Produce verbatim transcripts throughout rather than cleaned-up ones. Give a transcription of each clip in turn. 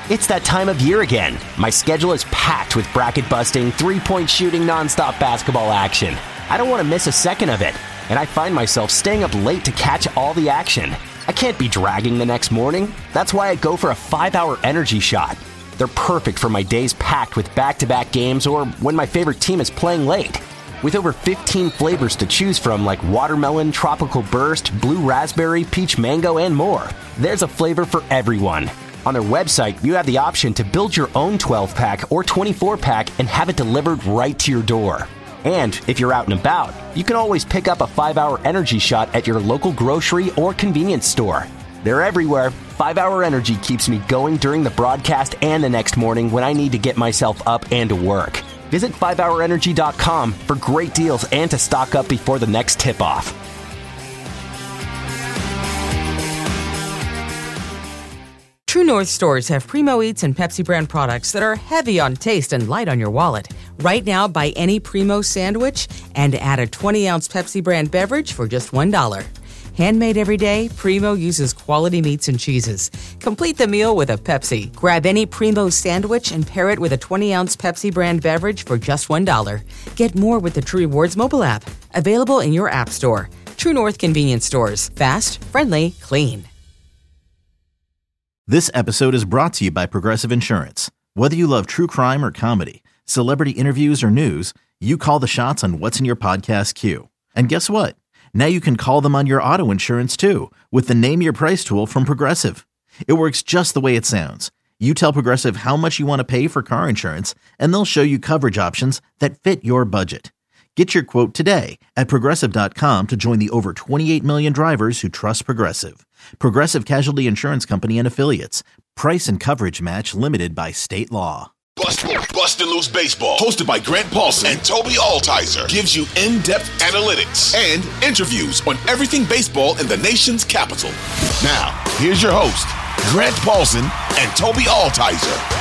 It's that time of year again. My schedule is packed with bracket-busting, three-point shooting, nonstop basketball action. I don't want to miss a second of it, and I find myself staying up late to catch all the action. I can't be dragging the next morning. That's why I go for a five-hour energy shot. They're perfect for my days packed with back-to-back games or when my favorite team is playing late. With over fifteen flavors to choose from like watermelon, tropical burst, blue raspberry, peach mango, and more, there's a flavor for everyone. On their website, you have the option to build your own twelve-pack or twenty-four pack and have it delivered right to your door. And if you're out and about, you can always pick up a five-hour energy shot at your local grocery or convenience store. They're everywhere. five-hour Energy keeps me going during the broadcast and the next morning when I need to get myself up and to work. Visit five hour energy dot com for great deals and to stock up before the next tip-off. True North stores have Primo Eats and Pepsi brand products that are heavy on taste and light on your wallet. Right now, buy any Primo sandwich and add a twenty ounce Pepsi brand beverage for just one dollar. Handmade every day, Primo uses quality meats and cheeses. Complete the meal with a Pepsi. Grab any Primo sandwich and pair it with a twenty ounce Pepsi brand beverage for just one dollar. Get more with the True Rewards mobile app. Available in your app store. True North convenience stores. Fast, friendly, clean. This episode is brought to you by Progressive Insurance. Whether you love true crime or comedy, celebrity interviews or news, you call the shots on what's in your podcast queue. And guess what? Now you can call them on your auto insurance too with the Name Your Price tool from Progressive. It works just the way it sounds. You tell Progressive how much you want to pay for car insurance, and they'll show you coverage options that fit your budget. Get your quote today at Progressive dot com to join the over twenty-eight million drivers who trust Progressive. Progressive Casualty Insurance Company and Affiliates. Price and coverage match limited by state law. Bust, Bustin' Loose Baseball, hosted by Grant Paulson and Toby Altizer, gives you in-depth analytics and interviews on everything baseball in the nation's capital. Now, here's your host, Grant Paulson and Toby Altizer.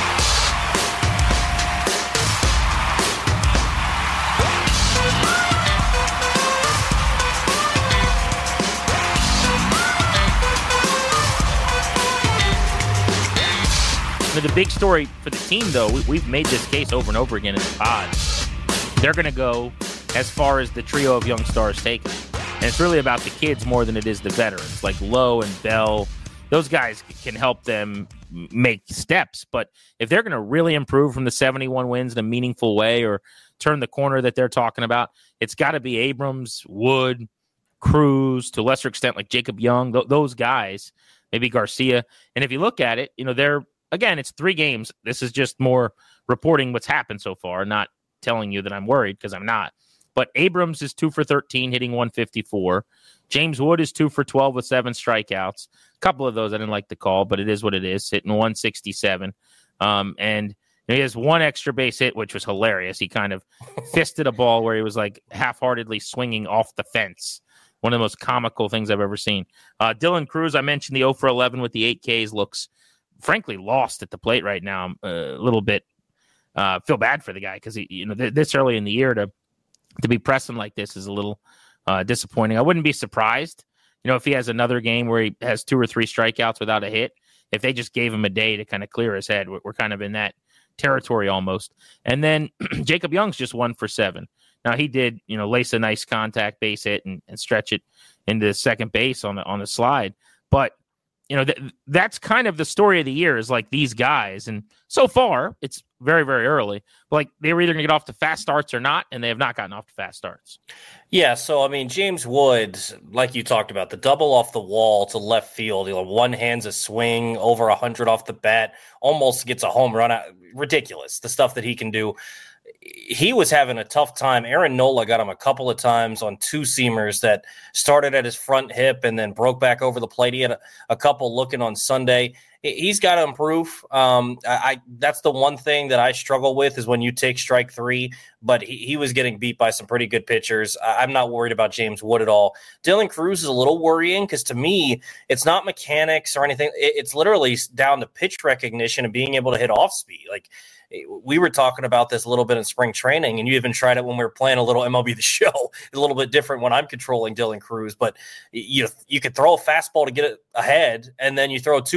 The big story for the team, though, we, we've made this case over and over again in the pod. They're going to go as far as the trio of young stars take them. And it's really about the kids more than it is the veterans, like Lowe and Bell. Those guys can help them make steps. But if they're going to really improve from the seventy-one wins in a meaningful way or turn the corner that they're talking about, it's got to be Abrams, Wood, Cruz, to a lesser extent like Jacob Young, th- those guys, maybe Garcia. And if you look at it, you know, they're Again, it's three games. This is just more reporting what's happened so far, not telling you that I'm worried because I'm not. But Abrams is two for thirteen, hitting one fifty-four. James Wood is two for twelve with seven strikeouts. A couple of those I didn't like the call, but it is what it is, hitting one sixty-seven. Um, and he has one extra base hit, which was hilarious. He kind of fisted a ball where he was like half-heartedly swinging off the fence. One of the most comical things I've ever seen. Uh, Dylan Cruz, I mentioned the oh for eleven with the eight Ks, looks frankly lost at the plate right now. I'm a little bit uh, feel bad for the guy because he, you know, th- this early in the year to to be pressing like this is a little uh, disappointing. I wouldn't be surprised, you know, if he has another game where he has two or three strikeouts without a hit. If they just gave him a day to kind of clear his head, we're, we're kind of in that territory almost. And then Jacob Young's just one for seven. Now he did, you know, lace a nice contact base hit and, and stretch it into second base on the on the slide, but you know, th- that's kind of the story of the year is like these guys. And so far, it's very, very early. Like they were either going to get off to fast starts or not, and they have not gotten off to fast starts. Yeah, so, I mean, James Wood, like you talked about, the double off the wall to left field, you know, one hands a swing, over one hundred off the bat, almost gets a home run. Ridiculous, the stuff that he can do. He was having a tough time. Aaron Nola got him a couple of times on two seamers that started at his front hip and then broke back over the plate. He had a, a couple looking on Sunday. He's got to improve. Um, I, I that's the one thing that I struggle with is when you take strike three, but he, he was getting beat by some pretty good pitchers. I, I'm not worried about James Wood at all. Dylan Cruz is a little worrying because to me, it's not mechanics or anything. It, it's literally down to pitch recognition and being able to hit off speed. Like, we were talking about this a little bit in spring training, and you even tried it when we were playing a little M L B The Show. A little bit different when I'm controlling Dylan Cruz, but you you could throw a fastball to get it ahead, and then you throw two breaking balls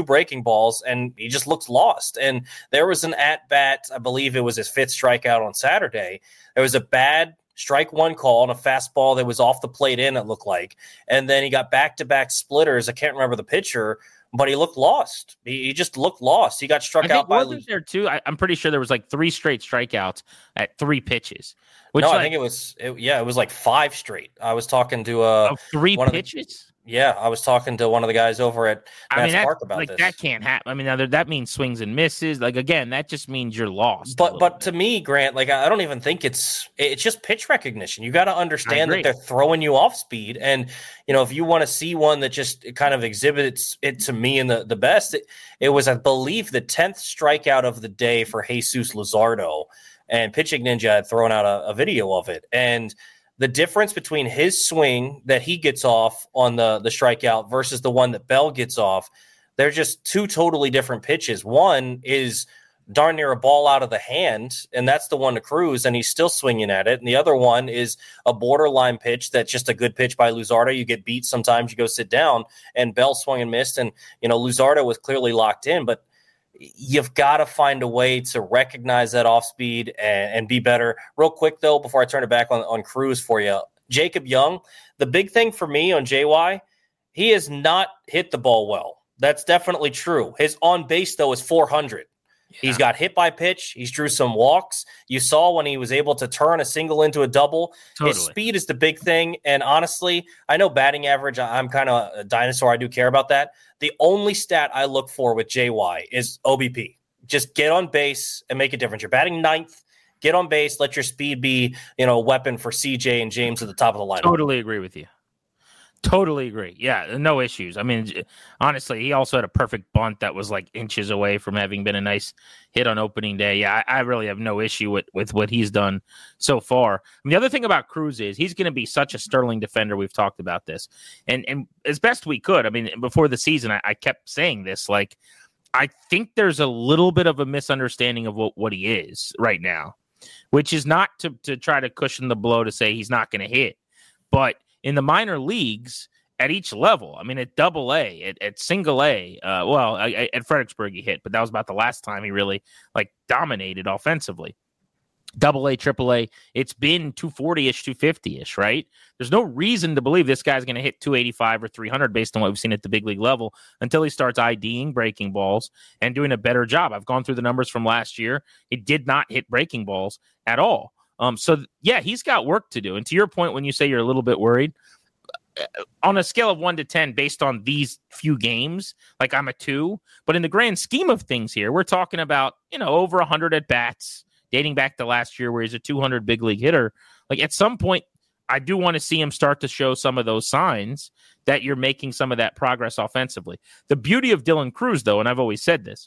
balls, and he just looks lost. And there was an at-bat, I believe it was his fifth strikeout on Saturday. There was a bad strike one call on a fastball that was off the plate in, it looked like. And then he got back-to-back splitters. I can't remember the pitcher, but he looked lost. He, he just looked lost. He got struck I think out by wasn't there too. I, I'm pretty sure there was like three straight strikeouts at three pitches. Which no, like, I think it was. It, yeah, it was like five straight. I was talking to uh oh, three one pitches. Of the, yeah, I was talking to one of the guys over at I mean, that, Park about like, this. That can't happen. I mean, now that means swings and misses. Like again, that just means you're lost. But but bit. to me, Grant, like I don't even think it's it's just pitch recognition. You got to understand that they're throwing you off speed, and you know if you want to see one that just kind of exhibits it to me in the the best, it, it was I believe the tenth strikeout of the day for Jesus Luzardo, and Pitching Ninja had thrown out a, a video of it, and the difference between his swing that he gets off on the, the strikeout versus the one that Bell gets off, they're just two totally different pitches. One is darn near a ball out of the hand, and that's the one to Cruz, and he's still swinging at it. And the other one is a borderline pitch that's just a good pitch by Luzardo. You get beat sometimes, you go sit down, and Bell swung and missed. And, you know, Luzardo was clearly locked in, but you've got to find a way to recognize that off speed and, and be better. Real quick, though, before I turn it back on, on Cruz for you, Jacob Young, the big thing for me on J Y, he has not hit the ball well. That's definitely true. His on base, though, is four hundred. Yeah. He's got hit by pitch. He's drew some walks. You saw when he was able to turn a single into a double. Totally. His speed is the big thing. And honestly, I know batting average, I'm kind of a dinosaur. I do care about that. The only stat I look for with J Y is O B P. Just get on base and make a difference. You're batting ninth. Get on base. Let your speed be, you know, a weapon for C J and James at the top of the lineup. Totally agree with you. Totally agree. Yeah, no issues. I mean, honestly, he also had a perfect bunt that was like inches away from having been a nice hit on opening day. Yeah, I, I really have no issue with, with what he's done so far. And the other thing about Cruz is he's going to be such a sterling defender. We've talked about this. And and as best we could, I mean, before the season, I, I kept saying this, like, I think there's a little bit of a misunderstanding of what, what he is right now, which is not to, to try to cushion the blow to say he's not going to hit, but in the minor leagues, at each level, I mean, at double A, at, at single A, uh, well, I, I, at Fredericksburg he hit, but that was about the last time he really like dominated offensively. Double A, triple A, it's been two forty-ish, two fifty-ish, right? There's no reason to believe this guy's going to hit two eighty-five or three hundred based on what we've seen at the big league level until he starts IDing breaking balls and doing a better job. I've gone through the numbers from last year. He did not hit breaking balls at all. Um, so, yeah, he's got work to do. And to your point, when you say you're a little bit worried, on a scale of one to ten, based on these few games, like I'm a two. But in the grand scheme of things here, we're talking about, you know, over one hundred at-bats, dating back to last year where he's a two hundred big league hitter. Like at some point, I do want to see him start to show some of those signs that you're making some of that progress offensively. The beauty of Dylan Cruz, though, and I've always said this,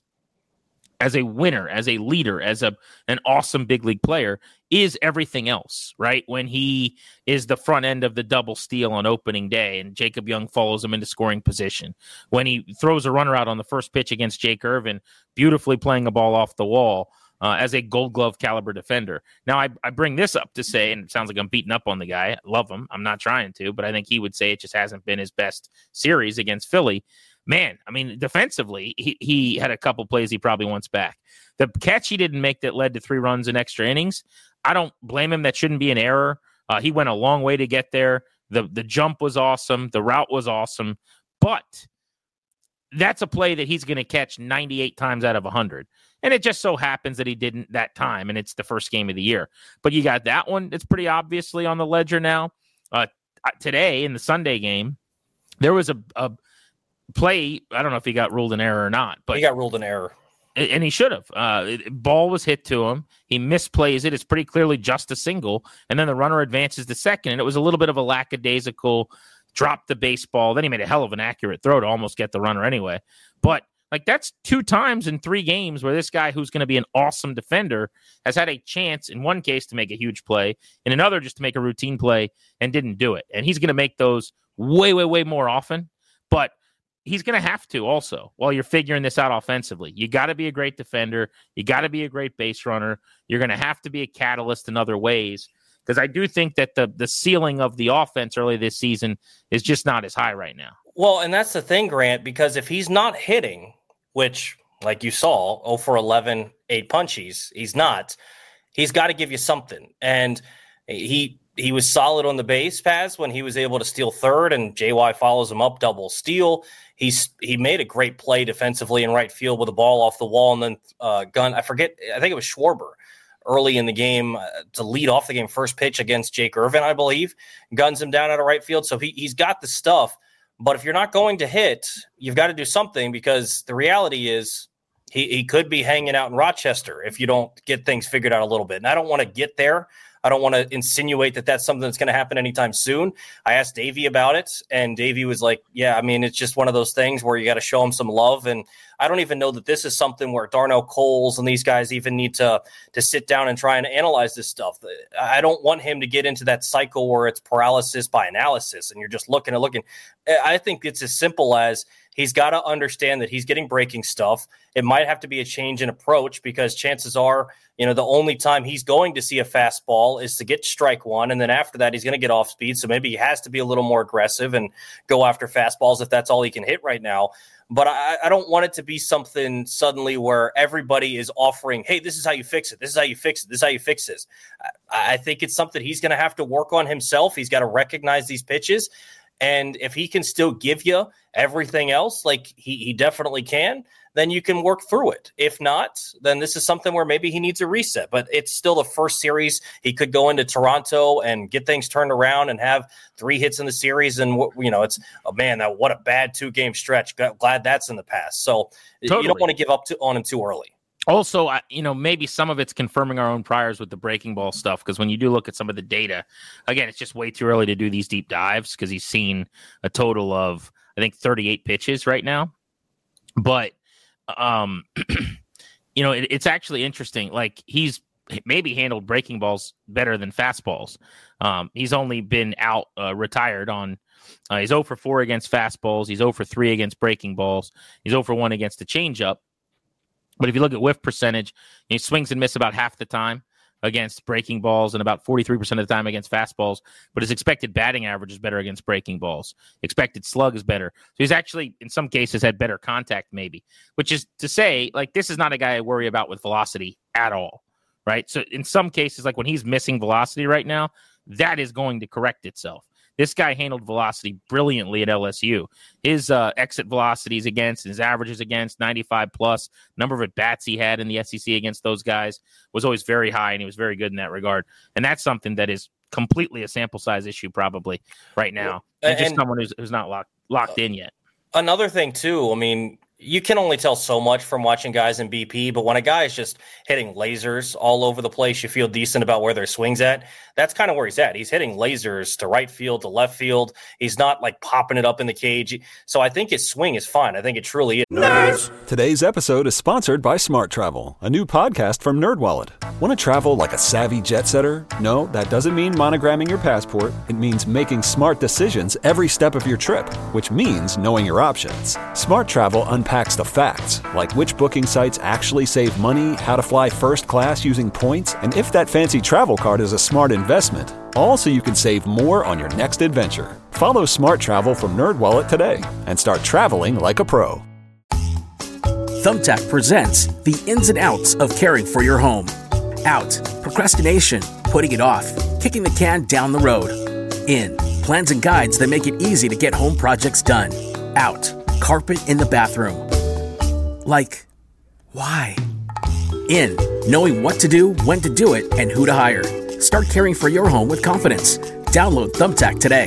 as a winner, as a leader, as a an awesome big league player, is everything else, right? When he is the front end of the double steal on opening day and Jacob Young follows him into scoring position. When he throws a runner out on the first pitch against Jake Irvin, beautifully playing a ball off the wall uh, as a gold glove caliber defender. Now, I, I bring this up to say, and it sounds like I'm beating up on the guy. I love him. I'm not trying to, but I think he would say it just hasn't been his best series against Philly. Man, I mean, defensively, he, he had a couple plays he probably wants back. The catch he didn't make that led to three runs in extra innings, I don't blame him. That shouldn't be an error. Uh, he went a long way to get there. The, the jump was awesome. The route was awesome. But that's a play that he's going to catch ninety-eight times out of one hundred. And it just so happens that he didn't that time, and it's the first game of the year. But you got that one that's pretty obviously on the ledger now. Uh, today, in the Sunday game, there was a, a – play, I don't know if he got ruled an error or not, but he got ruled an error, and he should have. Uh, ball was hit to him. He misplays it. It's pretty clearly just a single, and then the runner advances to second, and it was a little bit of a lackadaisical drop the baseball. Then he made a hell of an accurate throw to almost get the runner anyway. But like that's two times in three games where this guy, who's going to be an awesome defender, has had a chance in one case to make a huge play, in another just to make a routine play, and didn't do it. And he's going to make those way, way, way more often. But he's going to have to also while you're figuring this out offensively. You got to be a great defender. You got to be a great base runner. You're going to have to be a catalyst in other ways, because I do think that the the ceiling of the offense early this season is just not as high right now. Well, and that's the thing, Grant, because if he's not hitting, which, like you saw, oh for eleven, eight punchies. He's not. He's got to give you something. And he he was solid on the base paths when he was able to steal third, and J Y follows him up, double steal. He's he made a great play defensively in right field with a ball off the wall, and then uh, gun. I forget. I think it was Schwarber early in the game uh, to lead off the game, first pitch against Jake Irvin, I believe, guns him down out of right field. So he he's got the stuff. But if you're not going to hit, you've got to do something, because the reality is he, he could be hanging out in Rochester if you don't get things figured out a little bit. And I don't want to get there. I don't want to insinuate that that's something that's going to happen anytime soon. I asked Davey about it, and Davey was like, yeah, I mean, it's just one of those things where you got to show him some love. And I don't even know that this is something where Darnell Coles and these guys even need to, to sit down and try and analyze this stuff. I don't want him to get into that cycle where it's paralysis by analysis and you're just looking and looking. I think it's as simple as he's got to understand that he's getting breaking stuff. It might have to be a change in approach, because chances are, you know, the only time he's going to see a fastball is to get strike one. And then after that, he's going to get off speed. So maybe he has to be a little more aggressive and go after fastballs if that's all he can hit right now. But I, I don't want it to be something suddenly where everybody is offering, hey, this is how you fix it. This is how you fix it. This is how you fix this. I, I think it's something he's going to have to work on himself. He's got to recognize these pitches. And if he can still give you everything else, like he, he definitely can, then you can work through it. If not, then this is something where maybe he needs a reset. But it's still the first series. He could go into Toronto and get things turned around and have three hits in the series. And, you know, it's, oh, man, that, what a bad two-game stretch. Glad that's in the past. So totally. You don't want to give up to, on him too early. Also, you know, maybe some of it's confirming our own priors with the breaking ball stuff, because when you do look at some of the data, again, it's just way too early to do these deep dives, because he's seen a total of, I think, thirty-eight pitches right now. But, um, you know, it, it's actually interesting. Like, he's maybe handled breaking balls better than fastballs. Um, he's only been out uh, retired on uh, he's oh for four against fastballs. He's oh for three against breaking balls. He's oh for one against the changeup. But if you look at whiff percentage, he swings and miss about half the time against breaking balls and about forty-three percent of the time against fastballs. But his expected batting average is better against breaking balls. Expected slug is better. So he's actually, in some cases, had better contact maybe, which is to say, like, this is not a guy I worry about with velocity at all, right? So in some cases, like when he's missing velocity right now, that is going to correct itself. This guy handled velocity brilliantly at L S U. His uh, exit velocities against, his averages against, ninety-five plus, number of at-bats he had in the S E C against those guys was always very high, and he was very good in that regard. And that's something that is completely a sample size issue probably right now. And, and just and, someone who's, who's not locked, locked in yet. Another thing, too, I mean, you can only tell so much from watching guys in B P, but when a guy is just hitting lasers all over the place, you feel decent about where their swing's at. That's kind of where he's at. He's hitting lasers to right field, to left field. He's not like popping it up in the cage. So I think his swing is fine. I think it truly is. Nerds! Today's episode is sponsored by Smart Travel, a new podcast from NerdWallet. Want to travel like a savvy jet setter? No, that doesn't mean monogramming your passport. It means making smart decisions every step of your trip, which means knowing your options. Smart Travel unpacks the facts, like which booking sites actually save money, how to fly first class using points, and if that fancy travel card is a smart investment. All so you can save more on your next adventure. Follow Smart Travel from NerdWallet today and start traveling like a pro. Thumbtack presents the ins and outs of caring for your home. Out, procrastination, putting it off, kicking the can down the road. In, plans and guides that make it easy to get home projects done. Out, carpet in the bathroom. Like, why? In, knowing what to do, when to do it, and who to hire. Start caring for your home with confidence. Download Thumbtack today.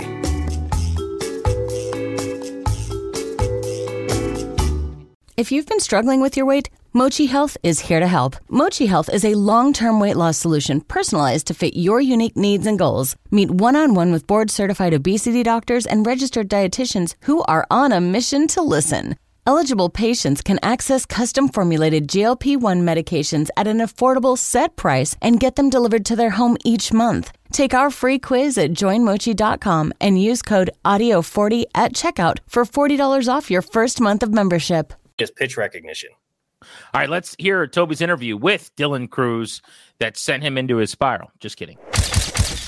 If you've been struggling with your weight, Mochi Health is here to help. Mochi Health is a long-term weight loss solution personalized to fit your unique needs and goals. Meet one-on-one with board-certified obesity doctors and registered dietitians who are on a mission to listen. Eligible patients can access custom-formulated G L P one medications at an affordable set price and get them delivered to their home each month. Take our free quiz at join mochi dot com and use code audio forty at checkout for forty dollars off your first month of membership. Just pitch recognition. All right, let's hear Toby's interview with Dylan Crews that sent him into his spiral. Just kidding.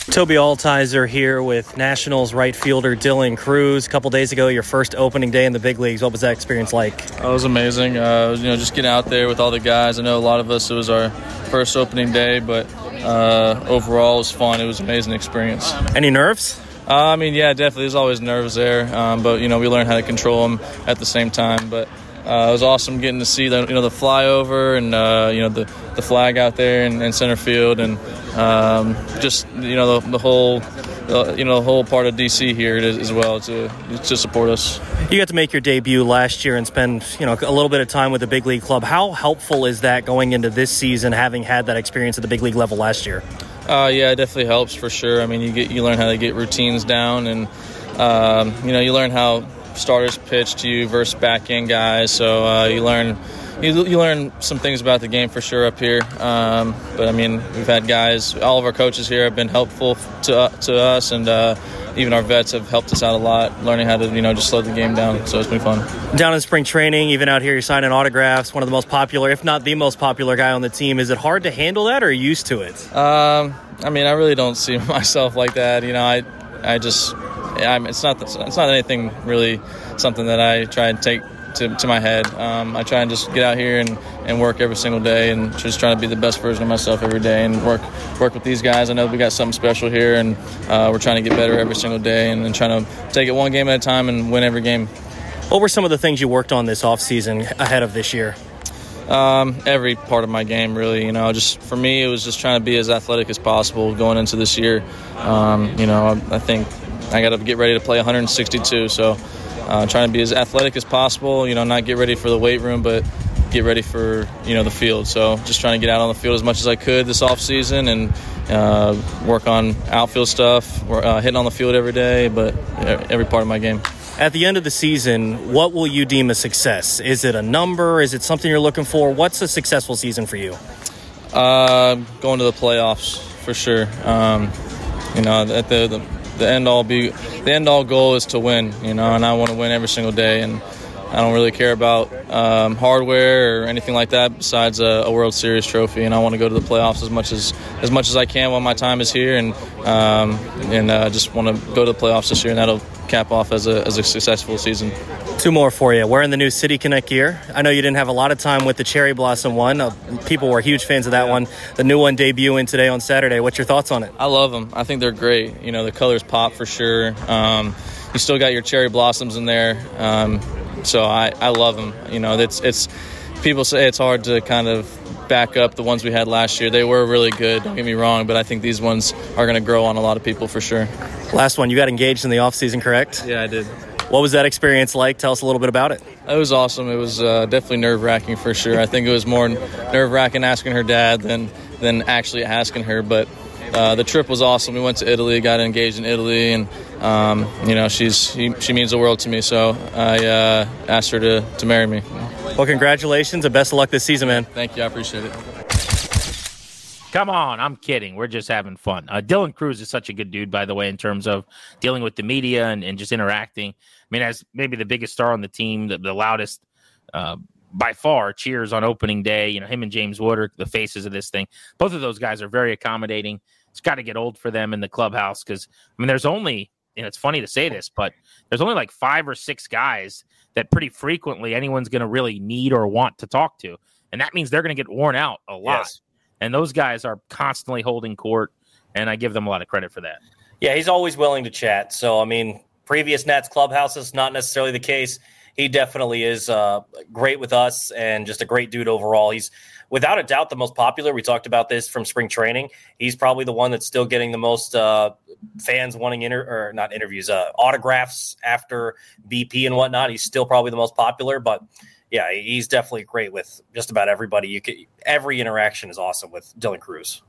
Toby Altizer here with Nationals right fielder Dylan Crews. A couple days ago, your first opening day in the big leagues. What was that experience like? It was amazing. Uh, you know, just getting out there with all the guys. I know a lot of us, it was our first opening day, but uh, overall it was fun. It was an amazing experience. Any nerves? Uh, I mean, yeah, definitely. There's always nerves there, um, but, you know, we learned how to control them at the same time. But uh, it was awesome getting to see the, you know, the flyover and, uh, you know, the, the flag out there in, in center field and um, just, you know, the, the whole, uh, you know, the whole part of D C here as well to to support us. You got to make your debut last year and spend, you know, a little bit of time with the big league club. How helpful is that going into this season, having had that experience at the big league level last year? Uh, yeah, it definitely helps for sure. I mean, you get you learn how to get routines down, and um, you know, you learn how starters pitch to you versus back end guys. So uh, you learn you, you learn some things about the game for sure up here. Um, but I mean, we've had guys. All of our coaches here have been helpful to uh, to us, and uh, even our vets have helped us out a lot, learning how to you know just slow the game down. So it's been fun. Down in spring training, even out here, you're signing autographs. One of the most popular, if not the most popular guy on the team. Is it hard to handle that, or are you used to it? Um, I mean, I really don't see myself like that. You know, I, I just, I'm, it's not, it's not anything really something that I try and take to, to my head. Um, I try and just get out here and, and work every single day and just trying to be the best version of myself every day and work, work with these guys. I know we got something special here, and uh, we're trying to get better every single day and, and trying to take it one game at a time and win every game. What were some of the things you worked on this offseason ahead of this year? Um, every part of my game, really. You know, just for me, it was just trying to be as athletic as possible going into this year. Um, you know, I, I think I got to get ready to play one hundred sixty-two, so uh, trying to be as athletic as possible. You know, not get ready for the weight room, but get ready for you know the field. So just trying to get out on the field as much as I could this off season and uh, work on outfield stuff, uh, hitting on the field every day, but every part of my game. At the end of the season, what will you deem a success? Is it a number? Is it something you're looking for? What's a successful season for you? Uh, going to the playoffs for sure. Um, you know, at the, the the end all be the end all goal is to win. You know, and I want to win every single day. And I don't really care about um, hardware or anything like that besides a, a World Series trophy. And I want to go to the playoffs as much as as much as I can while my time is here. And um, and uh, just want to go to the playoffs this year, and that'll cap off as a as a successful season. Two more for you. Wearing the new City Connect gear. I know you didn't have a lot of time with the Cherry Blossom one. Uh, people were huge fans of that yeah. one. The new one debuting today on Saturday. What's your thoughts on it? I love them. I think they're great. You know, the colors pop for sure. Um, you still got your cherry blossoms in there. Um, so I, I love them. You know, it's it's people say it's hard to kind of back up the ones we had last year. They were really good, don't get me wrong, but I think these ones are going to grow on a lot of people for sure. Last one, you got engaged in the offseason, correct? Yeah, I did. What was that experience like? Tell us a little bit about it. It was awesome. It was uh, definitely nerve-wracking for sure. I think it was more nerve-wracking asking her dad than, than actually asking her, but uh, the trip was awesome. We went to Italy, got engaged in Italy, and um, you know, she's she, she means the world to me, so I uh, asked her to, to marry me. Well, congratulations and best of luck this season, man. Thank you. I appreciate it. Come on, I'm kidding. We're just having fun. Uh, Dylan Crews is such a good dude, by the way, in terms of dealing with the media and, and just interacting. I mean, as maybe the biggest star on the team, the, the loudest uh, by far cheers on opening day. You know, him and James Wood are the faces of this thing. Both of those guys are very accommodating. It's got to get old for them in the clubhouse because, I mean, there's only, and it's funny to say this, but there's only like five or six guys that pretty frequently anyone's going to really need or want to talk to. And that means they're going to get worn out a lot. Yes. And those guys are constantly holding court, and I give them a lot of credit for that. Yeah, he's always willing to chat. So, I mean, previous Nats clubhouses, not necessarily the case. He definitely is uh, great with us and just a great dude overall. He's, without a doubt, the most popular. We talked about this from spring training. He's probably the one that's still getting the most uh, fans wanting, inter- or not interviews, uh, autographs after B P and whatnot. He's still probably the most popular, but yeah, he's definitely great with just about everybody. You could, every interaction is awesome with Dylan Crews.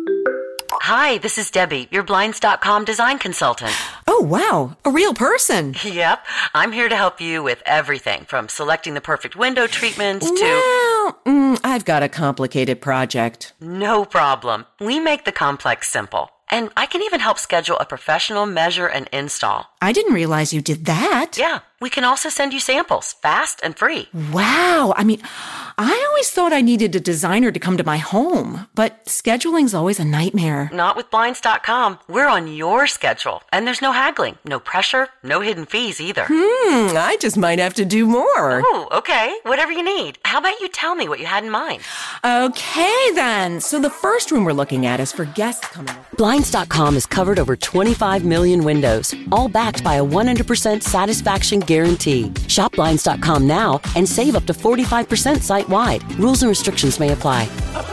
Hi, this is Debbie, your Blinds dot com design consultant. Oh, wow, a real person. Yep, I'm here to help you with everything from selecting the perfect window treatments to... Well, mm, I've got a complicated project. No problem. We make the complex simple. And I can even help schedule a professional measure and install. I didn't realize you did that. Yeah, We can also send you samples, fast and free. Wow. I mean, I always thought I needed a designer to come to my home, but scheduling's always a nightmare. Not with Blinds dot com. We're on your schedule, and there's no haggling, no pressure, no hidden fees either. Hmm, I just might have to do more. Ooh, okay. Whatever you need. How about you tell me what you had in mind? Okay, then. So the first room we're looking at is for guests coming over. Blinds dot com has covered over twenty-five million windows, all backed by a one hundred percent satisfaction guarantee. Shop Blinds dot com now and save up to forty-five percent site-wide. Rules and restrictions may apply.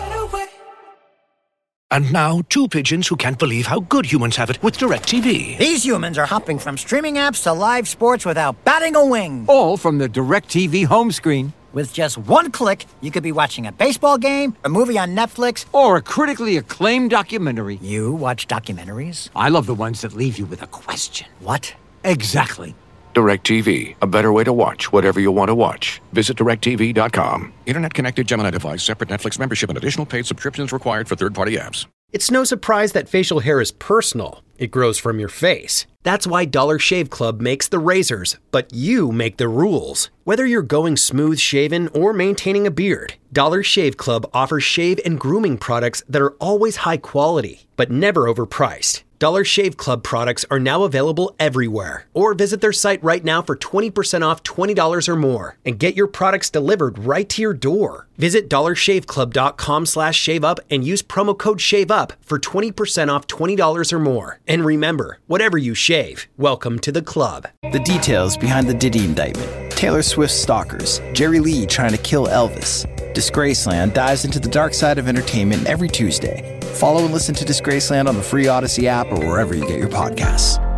And now, two pigeons who can't believe how good humans have it with DirecTV. These humans are hopping from streaming apps to live sports without batting a wing. All from the DirecTV home screen. With just one click, you could be watching a baseball game, a movie on Netflix, or a critically acclaimed documentary. You watch documentaries? I love the ones that leave you with a question. What? Exactly. DirecTV, a better way to watch whatever you want to watch. Visit direct T V dot com. Internet-connected Gemini device, separate Netflix membership, and additional paid subscriptions required for third-party apps. It's no surprise that facial hair is personal. It grows from your face. That's why Dollar Shave Club makes the razors, but you make the rules. Whether you're going smooth shaven or maintaining a beard, Dollar Shave Club offers shave and grooming products that are always high quality, but never overpriced. Dollar Shave Club products are now available everywhere. Or visit their site right now for twenty percent off twenty dollars or more and get your products delivered right to your door. Visit dollar shave club dot com slash shave up and use promo code SHAVEUP for twenty percent off twenty dollars or more. And remember, whatever you shave, welcome to the club. The details behind the Diddy indictment. Taylor Swift's stalkers. Jerry Lee trying to kill Elvis. Disgraceland dives into the dark side of entertainment every Tuesday. Follow and listen to Disgraceland on the free Odyssey app or wherever you get your podcasts.